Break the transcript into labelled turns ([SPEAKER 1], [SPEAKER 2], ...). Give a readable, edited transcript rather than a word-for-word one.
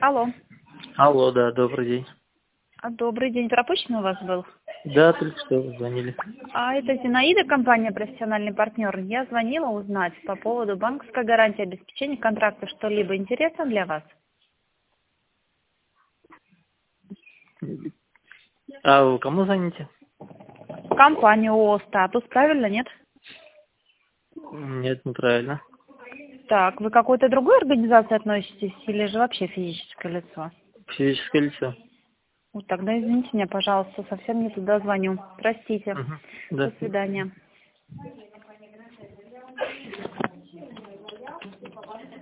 [SPEAKER 1] Алло.
[SPEAKER 2] Алло, да, добрый день.
[SPEAKER 1] Добрый день. Пропущен у вас был?
[SPEAKER 2] Да, только что вы звонили.
[SPEAKER 1] Это Зинаида, компания «Профессиональный партнер». Я звонила узнать по поводу банковской гарантии обеспечения контракта. Что-либо интересно для вас?
[SPEAKER 2] А вы кому звоните?
[SPEAKER 1] Компания ООО «Статус». Правильно, нет?
[SPEAKER 2] Нет, неправильно.
[SPEAKER 1] Так, вы к какой-то другой организации относитесь или же вообще физическое лицо?
[SPEAKER 2] Физическое лицо.
[SPEAKER 1] Вот тогда извините меня, пожалуйста, совсем не туда звоню. Простите.
[SPEAKER 2] Угу.
[SPEAKER 1] До
[SPEAKER 2] Да.
[SPEAKER 1] свидания.